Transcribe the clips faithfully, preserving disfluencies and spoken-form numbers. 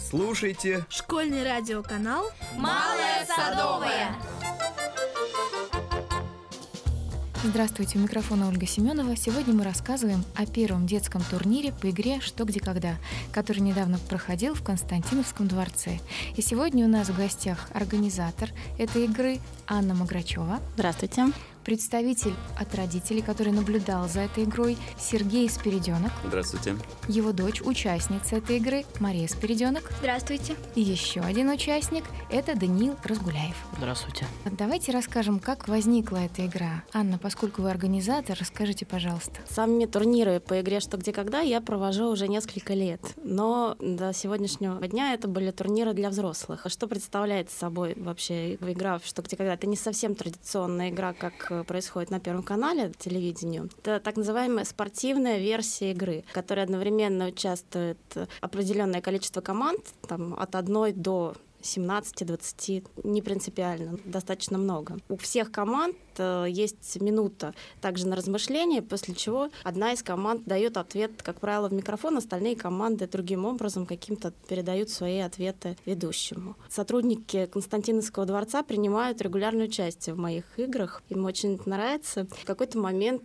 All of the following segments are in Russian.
Слушайте школьный радиоканал «Малая Садовая». Здравствуйте, у микрофона Ольга Семенова. Сегодня мы рассказываем о первом детском турнире по игре «Что, где, когда», который недавно проходил в Константиновском дворце. И сегодня у нас в гостях организатор этой игры Анна Маграчева. Здравствуйте. Представитель от родителей, который наблюдал за этой игрой, Сергей Спиридонок. Здравствуйте. Его дочь, участница этой игры, Мария Спиридонок. Здравствуйте. И еще один участник – это Даниил Разгуляев. Здравствуйте. Давайте расскажем, как возникла эта игра. Анна, поскольку вы организатор, расскажите, пожалуйста. Сами турниры по игре «Что, где, когда» я провожу уже несколько лет. Но до сегодняшнего дня это были турниры для взрослых. Что представляет собой вообще игра «Что, где, когда»? Это не совсем традиционная игра, как происходит на Первом канале телевидению. Это так называемая спортивная версия игры, в которой одновременно участвует определенное количество команд, там, от одной до семнадцати-двадцати, не принципиально, достаточно много. У всех команд есть минута также на размышление, после чего одна из команд дает ответ, как правило, в микрофон, остальные команды другим образом каким-то передают свои ответы ведущему. Сотрудники Константиновского дворца принимают регулярное участие в моих играх. Им очень это нравится. В какой-то момент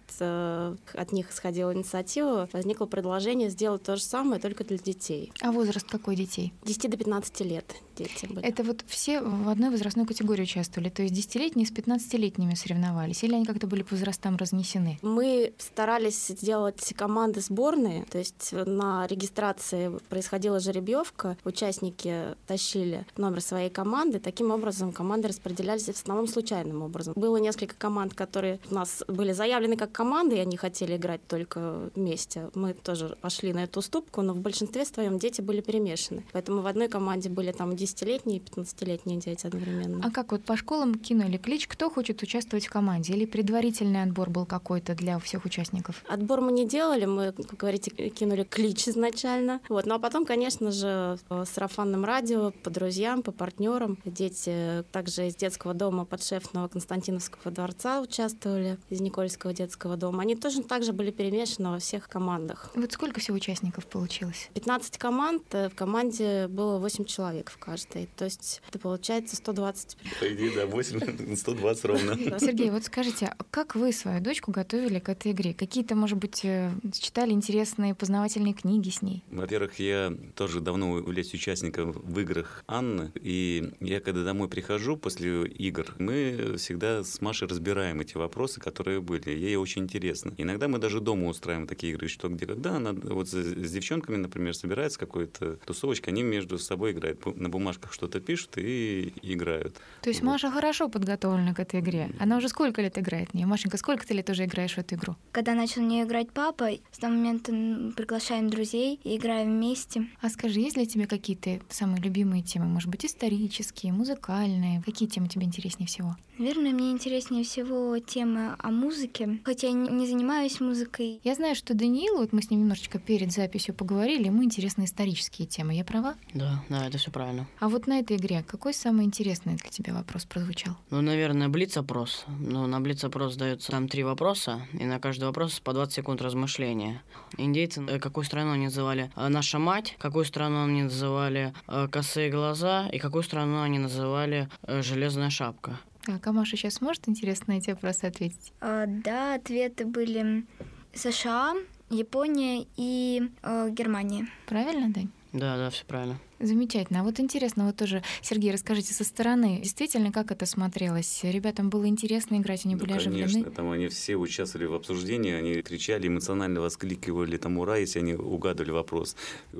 от них исходила инициатива, возникло предложение сделать то же самое, только для детей. А возраст какой детей? С десяти до пятнадцати лет дети были. Это вот все в одной возрастной категории участвовали, то есть десятилетние с пятнадцатилетними соревновались, или они как-то были по возрастам разнесены? Мы старались сделать команды сборные, то есть на регистрации происходила жеребьевка, участники тащили номер своей команды, таким образом команды распределялись в основном случайным образом. Было несколько команд, которые у нас были заявлены как команды, и они хотели играть только вместе. Мы тоже пошли на эту уступку, но в большинстве своем дети были перемешаны. Поэтому в одной команде были там десятилетние и пятнадцатилетние дети одновременно. А как вот по школам кинули клич, кто хочет участвовать в команде? Или предварительный отбор был какой-то для всех участников? Отбор мы не делали, мы, как говорите, кинули клич изначально. Вот. Ну а потом, конечно же, по сарафанным радио, по друзьям, по партнерам. Дети также из детского дома подшефного Константиновского дворца участвовали, из Никольского детского дома. Они тоже также были перемешаны во всех командах. Вот сколько всего участников получилось? пятнадцать команд, в команде было восемь человек в каждой. То есть это получается сто двадцать. По идее, да, восемь, сто двадцать ровно. Сергей, вот скажите, как вы свою дочку готовили к этой игре? Какие-то, может быть, читали интересные познавательные книги с ней? Во-первых, я тоже давно являюсь участником в играх Анны, и я когда домой прихожу после игр, мы всегда с Машей разбираем эти вопросы, которые были. Ей очень интересно. Иногда мы даже дома устраиваем такие игры, что где когда. Она вот с, с девчонками, например, собирается какой-то тусовочка, они между собой играют, на бумажках что-то пишут и играют. То есть вот. Маша хорошо подготовлена к этой игре. Она уже сколько лет играет в нее? Машенька, сколько ты лет уже играешь в эту игру? Когда начал в нее играть папа, с того момента приглашаем друзей и играем вместе. А скажи, есть ли тебе какие-то самые любимые темы? Может быть, исторические, музыкальные? Какие темы тебе интереснее всего? Наверное, мне интереснее всего темы о музыке, хотя я не занимаюсь музыкой. Я знаю, что Даниил, вот мы с ним немножечко перед записью поговорили, ему интересны исторические темы. Я права? Да, да, это все правильно. А вот на этой игре какой самый интересный для тебя вопрос прозвучал? Ну, наверное, блиц-опрос. Ну, на блиц-опрос дается там три вопроса, и на каждый вопрос по двадцать секунд размышления. Индейцы, какую страну они называли «наша мать», какую страну они называли «косые глаза» и какую страну они называли «железная шапка». Так, а Маша сейчас сможет, интересно, на эти вопросы ответить? А, да, ответы были США, Япония и э, Германия. Правильно, Дань? Да, да, все правильно. Замечательно. А вот интересно, вот тоже, Сергей, расскажите со стороны, действительно, как это смотрелось? Ребятам было интересно играть, они ну, были конечно, оживлены? Конечно, там они все участвовали в обсуждении, они кричали, эмоционально воскликивали там «Ура!», если они угадывали вопрос.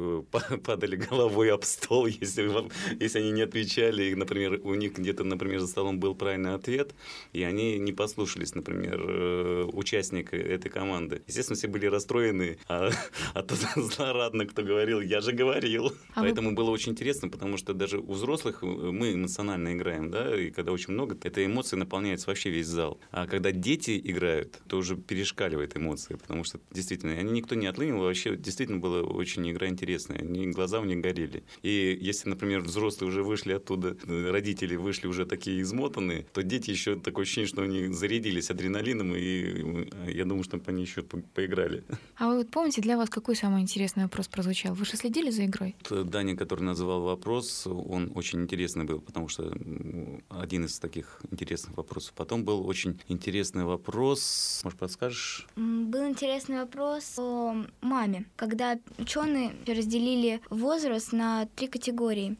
Падали головой об стол, если, если они не отвечали. И, например, у них где-то, например, за столом был правильный ответ, и они не послушались, например, участника этой команды. Естественно, все были расстроены, а, а тот злорадно, кто говорил «я же говорил». А Поэтому вы... было очень интересно, потому что даже у взрослых мы эмоционально играем, да, и когда очень много, эта эмоция наполняет вообще весь зал. А когда дети играют, то уже перешкаливает эмоции, потому что действительно, они никто не отлынил, вообще действительно была очень игра интересная, они, глаза у них горели. И если, например, взрослые уже вышли оттуда, родители вышли уже такие измотанные, то дети еще такое ощущение, что они зарядились адреналином, и я думаю, что они еще поиграли. А вы вот помните, для вас какой самый интересный вопрос прозвучал? Вы же следили за игрой? Даня, который который называл вопрос, он очень интересный был, потому что один из таких интересных вопросов. Потом был очень интересный вопрос. Может, подскажешь? Был интересный вопрос о маме, когда ученые разделили возраст на три категории.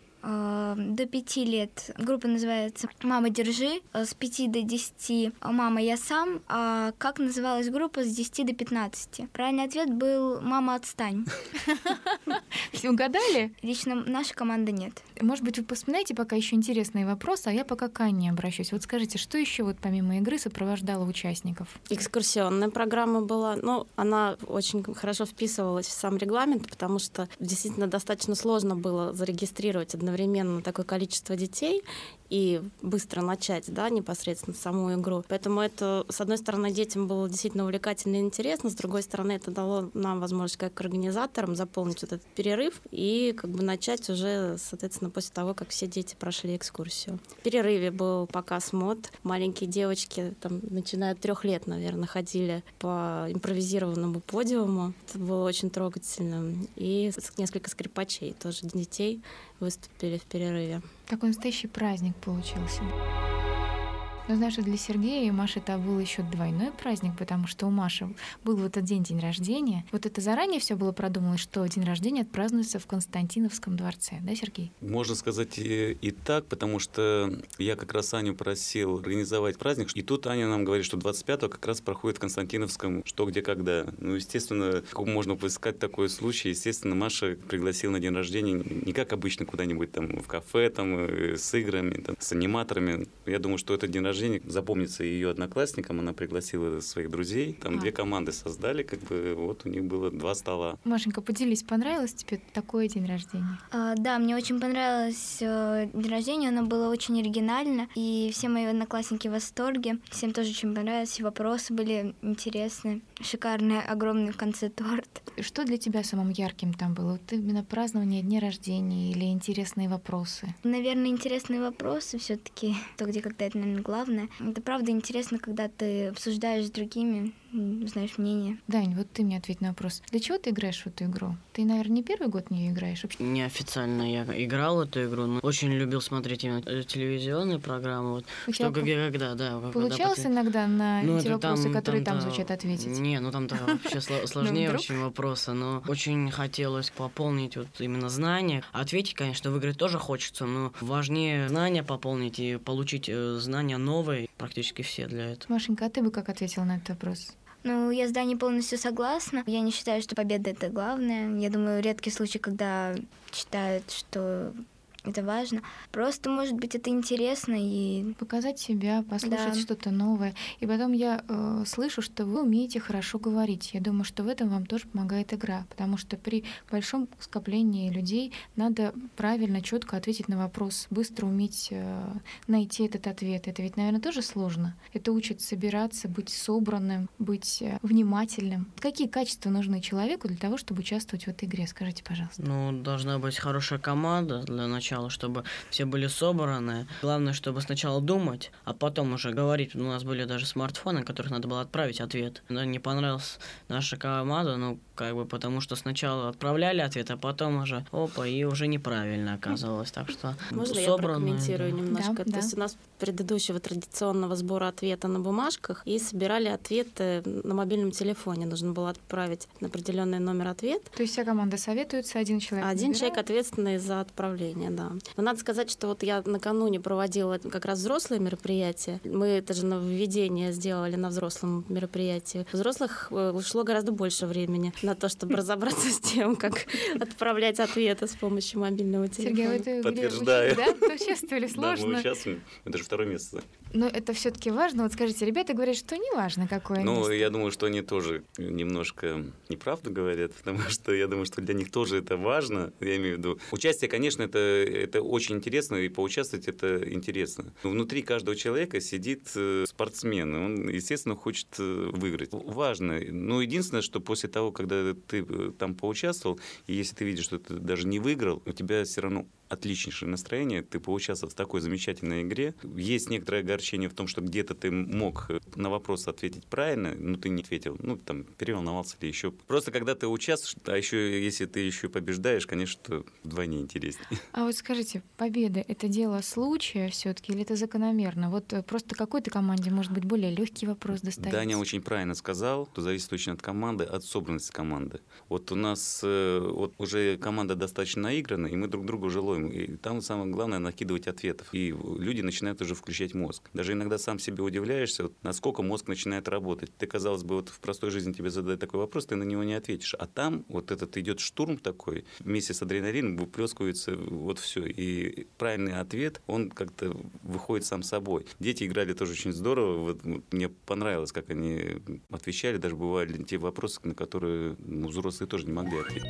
До пяти лет группа называется «Мама, держи», с пяти до десяти «Мама, я сам», а как называлась группа с десяти до пятнадцати? Правильный ответ был «Мама, отстань». Все угадали? Лично наша команда нет. Может быть, вы вспоминаете пока еще интересные вопросы, а я пока к Анне обращусь. Вот скажите, что еще вот помимо игры сопровождало участников? Экскурсионная программа была, ну, она очень хорошо вписывалась в сам регламент, потому что действительно достаточно сложно было зарегистрировать одновременно одновременно такое количество детей и быстро начать, да, непосредственно саму игру. Поэтому это, с одной стороны, детям было действительно увлекательно и интересно, с другой стороны, это дало нам возможность как организаторам заполнить вот этот перерыв и как бы начать уже, соответственно, после того, как все дети прошли экскурсию. В перерыве был показ мод. Маленькие девочки, там, начиная от трех лет, наверное, ходили по импровизированному подиуму. Это было очень трогательно. И несколько скрипачей, тоже детей, выступили в перерыве. Такой настоящий праздник получился. Но знаешь, для Сергея и Маши это был еще двойной праздник, потому что у Маши был в этот день день рождения. Вот это заранее все было продумано, что день рождения отпразднуется в Константиновском дворце, да, Сергей? Можно сказать и, и так, потому что я как раз Аню просил организовать праздник, и тут Аня нам говорит, что двадцать пятого как раз проходит в Константиновском «Что, где, когда». Ну, естественно, можно поискать такой случай. Естественно, Маша пригласила на день рождения не как обычно куда-нибудь там в кафе, там, с играми, там, с аниматорами. Я думаю, что этот день рождения запомнится ее одноклассникам, она пригласила своих друзей, там а. две команды создали, как бы вот у них было два стола. Машенька, поделись, понравилось тебе такой день рождения? А, да, мне очень понравилось э, день рождения, оно было очень оригинально, и все мои одноклассники в восторге, всем тоже очень понравилось, и вопросы были интересные, шикарный, огромный в конце торт. Что для тебя самым ярким там было? Вот именно празднование дня рождения или интересные вопросы? Наверное, интересные вопросы все-таки, то, где когда это, наверное, главное. Это правда интересно, когда ты обсуждаешь с другими, знаешь мнение. Дань, вот ты мне ответь на вопрос. Для чего ты играешь в эту игру? Ты, наверное, не первый год в нее играешь? Вообще? Неофициально я играл в эту игру, но очень любил смотреть именно телевизионные программы. Вот, что, где, когда, да. Получалось когда... иногда на ну, эти вопросы, там, которые там, там звучат, ответить? Не, ну там вообще сложнее очень вопросы, но очень хотелось пополнить вот именно знания. Ответить, конечно, в игре тоже хочется, но важнее знания пополнить и получить знания новые, практически все для этого. Машенька, а ты бы как ответила на этот вопрос? Ну, я с Даней полностью согласна. Я не считаю, что победа — это главное. Я думаю, редкий случай, когда считают, что это важно. Просто, может быть, это интересно и... Показать себя, послушать да. что-то новое. И потом я э, слышу, что вы умеете хорошо говорить. Я думаю, что в этом вам тоже помогает игра, потому что при большом скоплении людей надо правильно, четко ответить на вопрос, быстро уметь э, найти этот ответ. Это ведь, наверное, тоже сложно. Это учит собираться, быть собранным, быть э, внимательным. Какие качества нужны человеку для того, чтобы участвовать в этой игре? Скажите, пожалуйста. Ну, должна быть хорошая команда для начала, чтобы все были собраны. Главное, чтобы сначала думать, а потом уже говорить. У нас были даже смартфоны, на которых надо было отправить ответ. Да, не понравилась наша команда, ну, как бы, потому что сначала отправляли ответ, а потом уже, опа, и уже неправильно оказалось. Так что можно собранные, я прокомментирую да. немножко? Да, То да. есть у нас предыдущего традиционного сбора ответа на бумажках и собирали ответы на мобильном телефоне. Нужно было отправить на определенный номер ответ. То есть вся команда советуется, один человек Один набирает. человек ответственный за отправление, да. Но надо сказать, что вот я накануне проводила как раз взрослые мероприятия. Мы это же нововведение сделали на взрослом мероприятии. У взрослых ушло гораздо больше времени на то, чтобы разобраться с тем, как отправлять ответы с помощью мобильного телефона. Сергей, вы это Подтверждаю. Да, участвовали, сложно. Да, мы участвуем. Это же второе место. Но это все-таки важно. Вот скажите, ребята говорят, что не важно, какое ну, место. Ну, я думаю, что они тоже немножко неправду говорят, потому что я думаю, что для них тоже это важно. Я имею в виду, участие, конечно, это, это очень интересно, и поучаствовать это интересно. Но внутри каждого человека сидит спортсмен, и он, естественно, хочет выиграть. Важно. Но единственное, что после того, когда ты там поучаствовал, и если ты видишь, что ты даже не выиграл, у тебя все равно отличнейшее настроение. Ты поучаствовал в такой замечательной игре. Есть некоторое огорчение в том, что где-то ты мог на вопрос ответить правильно, но ты не ответил. Ну, там, переволновался или еще. Просто когда ты участвуешь, а еще если ты еще побеждаешь, конечно, вдвойне интереснее. А вот скажите, победа — это дело случая все-таки или это закономерно? Вот просто какой-то команде, может быть, более легкий вопрос достается? Даня очень правильно сказал, что зависит очень от команды, от собранности команды. Вот у нас вот уже команда достаточно наиграна, и мы друг друга уже ловим. И там самое главное — накидывать ответов. И люди начинают уже включать мозг. Даже иногда сам себе удивляешься, вот, насколько мозг начинает работать. Ты, казалось бы, вот в простой жизни тебе задают такой вопрос, ты на него не ответишь. А там вот этот идет штурм такой, вместе с адреналином выплескивается вот все. И правильный ответ, он как-то выходит сам собой. Дети играли тоже очень здорово. Вот, вот, мне понравилось, как они отвечали. Даже бывали те вопросы, на которые ну, взрослые тоже не могли ответить.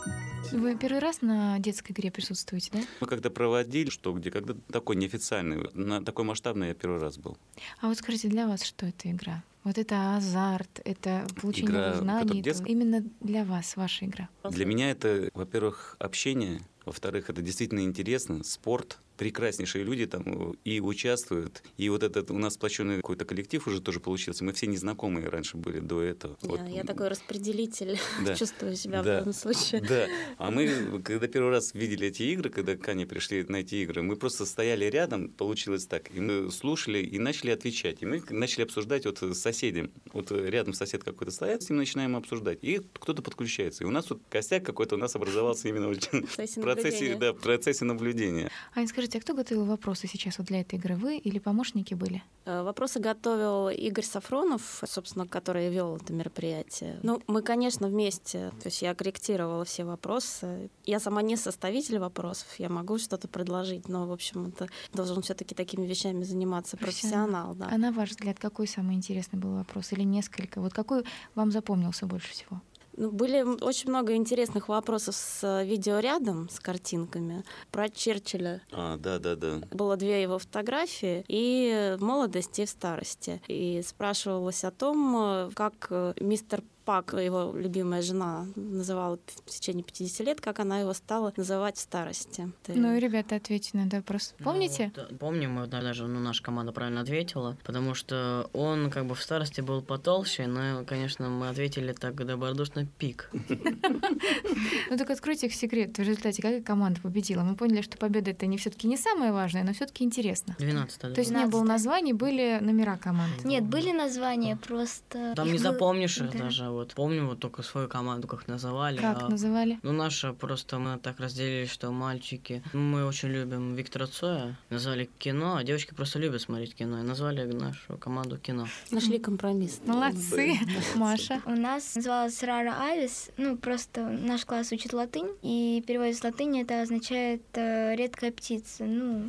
Вы первый раз на детской игре присутствуете, да? Мы когда проводили, что где, когда такой неофициальный, на такой масштабный я первый раз был. А вот скажите, для вас что это игра? Вот это азарт, это получение Игра, знаний. детск... Это именно для вас, ваша игра. Для меня это, во-первых, общение, во-вторых, это действительно интересно, спорт. Прекраснейшие люди там и участвуют. И вот этот у нас сплоченный какой-то коллектив уже тоже получился. Мы все незнакомые раньше были до этого. Я, вот. я такой распределитель, да. чувствую себя да. в этом случае. Да. А мы, когда первый раз видели эти игры, когда к Ане пришли на эти игры, мы просто стояли рядом, получилось так. И мы слушали и начали отвечать. И мы начали обсуждать вот с соседям. Вот рядом сосед какой-то стоит, с ним начинаем обсуждать. И кто-то подключается. И у нас тут костяк какой-то у нас образовался именно в процессе, да, в процессе наблюдения. Ань, скажите, а кто готовил вопросы сейчас вот для этой игры? Вы или помощники были? Вопросы готовил Игорь Сафронов, собственно, который вел это мероприятие. Ну, мы, конечно, вместе. То есть я корректировала все вопросы. Я сама не составитель вопросов, я могу что-то предложить, но, в общем, это должен все-таки такими вещами заниматься профессионал. Да. А на ваш взгляд, какой самый интересный был вопрос? Или несколько? Вот какой вам запомнился больше всего? Ну, были очень много интересных вопросов с видеорядом, с картинками. Про Черчилля. А, да, да, да. Было две его фотографии, и в молодости, и в старости. И спрашивалось о том, как мистер Пак, его любимая жена, называла в течение пятидесяти лет, как она его стала называть в старости. Ты... Ну и ребята, ответьте на этот вопрос. Помните? Ну, да, помним, мы даже, ну, наша команда правильно ответила, потому что он как бы в старости был потолще, но, конечно, мы ответили так добродушно пик. Ну так откройте их секрет. В результате какая команда победила? Мы поняли, что победа — это не все-таки не самое важное, но все-таки интересно. двенадцатое. То есть не было названий, были номера команд. Нет, были названия, просто... Там не их запомнишь да. даже. Вот помню вот только свою команду, как называли. Как а... называли? Ну, наша просто мы так разделили, что мальчики... Мы очень любим Виктора Цоя, назвали кино, а девочки просто любят смотреть кино, и назвали нашу команду кино. Нашли компромисс. Молодцы, Маша. У нас называлась Рара Авис, ну, просто наш класс учит латынь, и переводится с латыни это означает э, редкая птица, ну...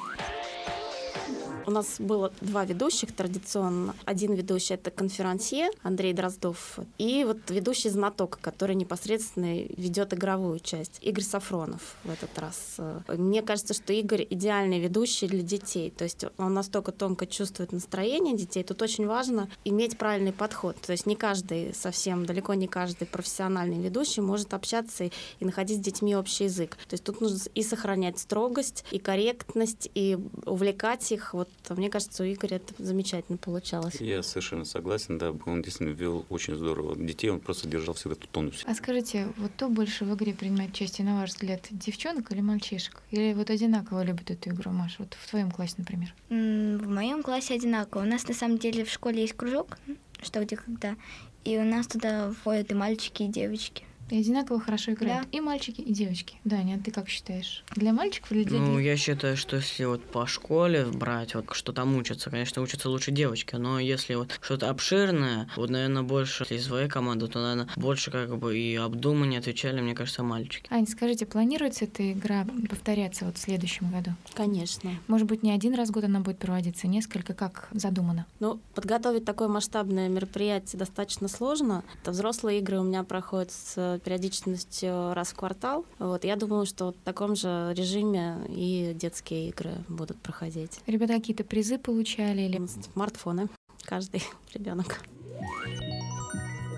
У нас было два ведущих традиционно. Один ведущий — это конферансье Андрей Дроздов, и вот ведущий знаток, который непосредственно ведет игровую часть, Игорь Сафронов в этот раз. Мне кажется, что Игорь идеальный ведущий для детей, то есть он настолько тонко чувствует настроение детей. Тут очень важно иметь правильный подход, то есть не каждый, совсем далеко не каждый профессиональный ведущий может общаться и, и находить с детьми общий язык. То есть тут нужно и сохранять строгость, и корректность, и увлекать их. Вот мне кажется, у Игоря это замечательно получалось. Я совершенно согласен, да, он действительно вел очень здорово детей, он просто держал всегда в тонусе. А скажите, вот кто больше в игре принимает участие, на ваш взгляд, девчонок или мальчишек? Или вот одинаково любят эту игру, Маша? Вот в твоем классе, например. В моем классе одинаково. У нас на самом деле в школе есть кружок, что где когда, и у нас туда входят и мальчики, и девочки. И одинаково хорошо играют. Да. И мальчики, и девочки. Даня, а ты как считаешь? Для мальчиков или для девочек? Ну, я считаю, что если вот по школе брать, вот что там учатся, конечно, учатся лучше девочки, но если вот что-то обширное, вот, наверное, больше из своей команды, то, наверное, больше как бы и обдуманнее отвечали, мне кажется, мальчики. Ань, скажите, планируется эта игра повторяться вот в следующем году? Конечно. Может быть, не один раз в год она будет проводиться, несколько, как задумано? Ну, подготовить такое масштабное мероприятие достаточно сложно. Это взрослые игры у меня проходят с периодичностью раз в квартал. Вот, я думаю, что в таком же режиме и детские игры будут проходить. Ребята какие-то призы получали? Или... Смартфоны. Каждый ребенок.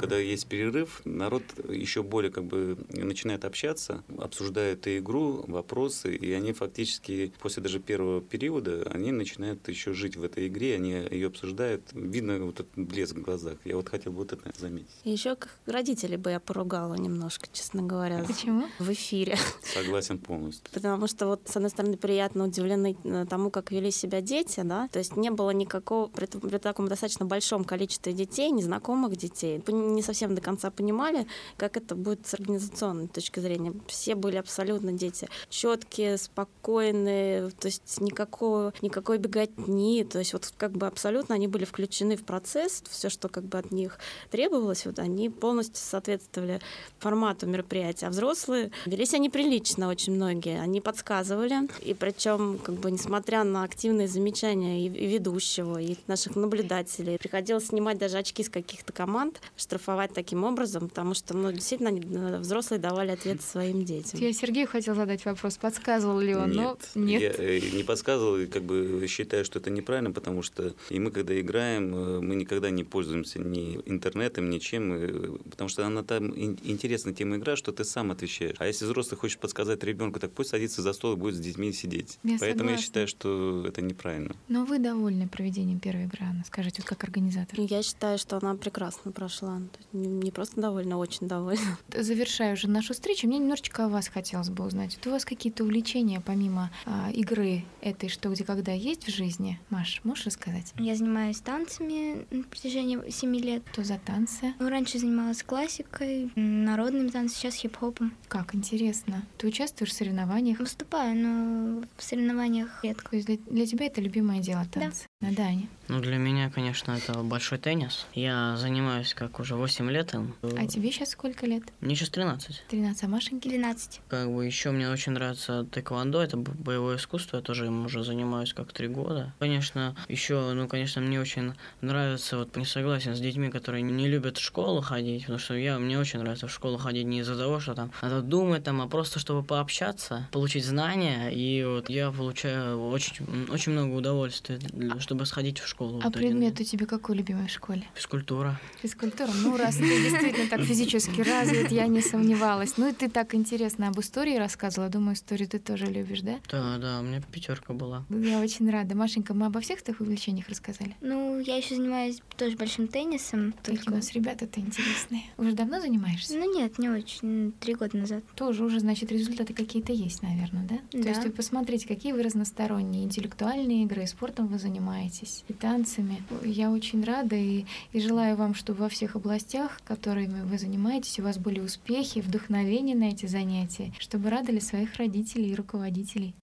когда есть перерыв, народ еще более как бы начинает общаться, обсуждает и игру, вопросы, и они фактически после даже первого периода, они начинают еще жить в этой игре, они ее обсуждают. Видно вот этот блеск в глазах. Я вот хотел бы вот это заметить. И еще как родителей бы я поругала немножко, честно говоря. Почему? В эфире. Согласен полностью. Потому что вот, с одной стороны, приятно удивлены тому, как вели себя дети, да, то есть не было никакого, при, при таком достаточно большом количестве детей, незнакомых детей, не совсем до конца понимали, как это будет с организационной точки зрения. Все были абсолютно дети четкие, спокойные, то есть никакого, никакой беготни, то есть вот как бы абсолютно они были включены в процесс, все, что как бы от них требовалось, вот они полностью соответствовали формату мероприятия. А взрослые велись они прилично, очень многие, они подсказывали, и причем как бы несмотря на активные замечания и, и ведущего, и наших наблюдателей, приходилось снимать даже очки с каких-то команд, штрафовать таким образом, потому что ну, действительно они, взрослые давали ответы своим детям. Я Сергею хотел задать вопрос, подсказывал ли он, нет, но нет. Я не подсказывал, и как бы считаю, что это неправильно, потому что и мы, когда играем, мы никогда не пользуемся ни интернетом, ничем, потому что она там интересная тема игра, что ты сам отвечаешь. А если взрослый хочет подсказать ребенку, так пусть садится за стол и будет с детьми сидеть. Я Поэтому согласна. я считаю, что это неправильно. Но вы довольны проведением первой игры, Анна? Скажите, вот как организатор. Я считаю, что она прекрасно прошла. Не, не просто довольна, очень довольна. Завершая уже нашу встречу, мне немножечко о вас хотелось бы узнать. Вот у вас какие-то увлечения помимо а, игры этой «Что, где, когда» есть в жизни? Маш, можешь рассказать? Я занимаюсь танцами на протяжении семи лет. Что за танцы? Ну, раньше занималась классикой, народными танцами, сейчас хип-хопом. Как интересно. Ты участвуешь в соревнованиях? Выступаю, но в соревнованиях редко. То есть для, для тебя это любимое дело танцы? Да. Да, Аня? Ну, для меня, конечно, это большой теннис. Я занимаюсь как уже восемь лет им. А тебе сейчас сколько лет? Мне сейчас тринадцать. тринадцать, а Машеньке? двенадцать. Как бы еще мне очень нравится тэквондо, это боевое искусство, я тоже им уже занимаюсь как три года. Конечно, еще, ну, конечно, мне очень нравится, вот не согласен с детьми, которые не любят в школу ходить, потому что я, мне очень нравится в школу ходить не из-за того, что там надо думать, там, а просто чтобы пообщаться, получить знания, и вот я получаю очень, очень много удовольствия, чтобы сходить в школу. А вот предмет у тебя какой любимый в школе? Физкультура. Физкультура. Ну, раз ты действительно так физически развит, я не сомневалась. Ну, и ты так интересно об истории рассказывала. Думаю, историю ты тоже любишь, да? Да, да, у меня пятерка была. Я очень рада. Машенька, мы обо всех твоих увлечениях рассказали? Ну, я еще занимаюсь тоже большим теннисом. Какие Только... у нас ребята-то интересные. Уже давно занимаешься? Ну нет, не очень. Три года назад. Тоже уже, значит, результаты какие-то есть, наверное, да? Да. То есть вы посмотрите, какие вы разносторонние. Интеллектуальные игры, спортом вы занимаетесь, и танцами. Я очень рада и, и желаю вам, чтобы во всех областях, которыми вы занимаетесь, у вас были успехи, вдохновение на эти занятия, чтобы радовали своих родителей и руководителей.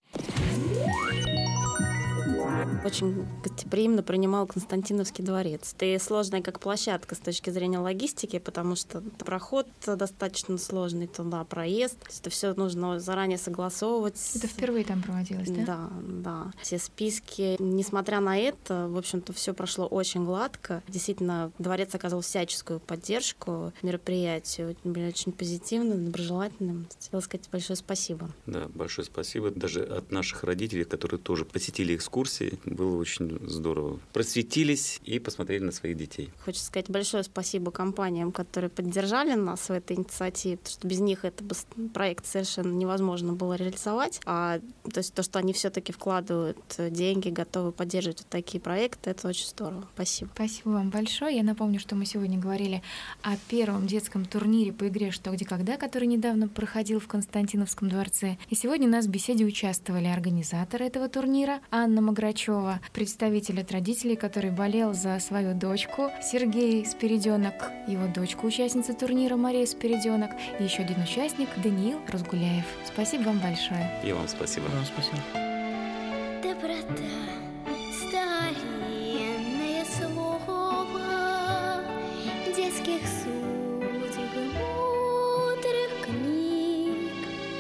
Очень гостеприимно принимал Константиновский дворец. Это сложная как площадка с точки зрения логистики, потому что проход достаточно сложный туда, проезд. Это все нужно заранее согласовывать. Это впервые там проводилось, да? Да, да. Все списки. Несмотря на это, в общем-то, все прошло очень гладко. Действительно, дворец оказывал всяческую поддержку мероприятию. Были очень позитивным, доброжелательным. Хотела сказать большое спасибо. Да, большое спасибо. Даже от наших родителей, которые тоже посетили экскурсии, было очень здорово. Просветились и посмотрели на своих детей. Хочется сказать большое спасибо компаниям, которые поддержали нас в этой инициативе, потому что без них этот проект совершенно невозможно было реализовать. А то есть то, что они все-таки вкладывают деньги, готовы поддерживать вот такие проекты, это очень здорово. Спасибо. Спасибо вам большое. Я напомню, что мы сегодня говорили о первом детском турнире по игре «Что, где, когда», который недавно проходил в Константиновском дворце. И сегодня у нас в беседе участвовали организаторы этого турнира Анна Маграчева, представитель от родителей, который болел за свою дочку, Сергей Спиридёнок, его дочка, участница турнира Мария Спиридёнок, и еще один участник Даниил Разгуляев. Спасибо вам большое. И вам спасибо. Вам спасибо. Доброта, старинное слово детских судеб и мудрых книг,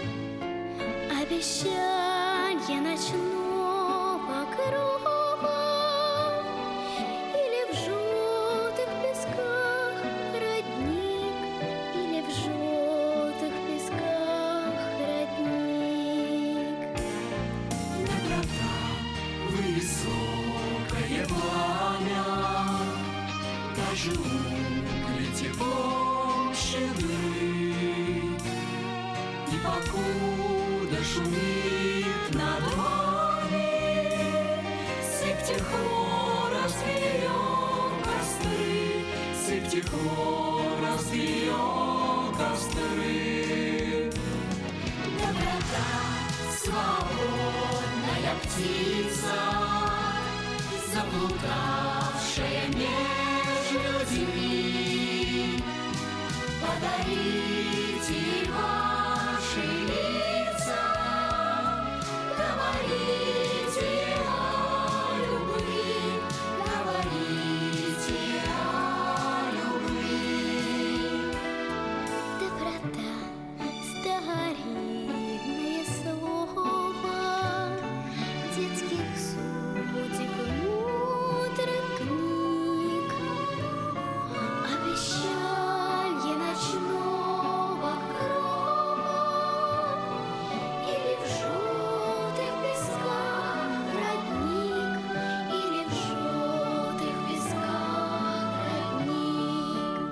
обещанье ночного гроба или в желтых песках родник, или в желтых песках родник. Высокое пламя, даже угли тепло. покуда шумит над вами, сыпьте хлорос в ее костры, сыпьте хлорос в ее костры. Доброта, свободная птица, заблудавшая меж людьми, подарите ваши лица, говорите о любви, говорите о любви. Доброта, старинное слово детских судеб, мудрых книг, обещанье ночного грома или в желтых песках родник, или в желтых песках родник.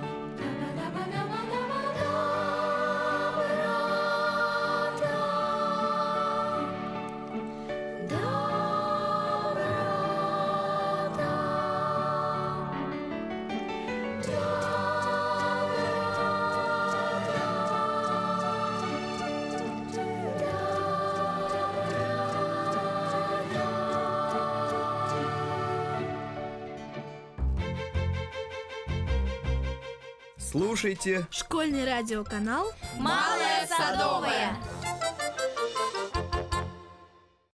Слушайте школьный радиоканал «Малая Садовая».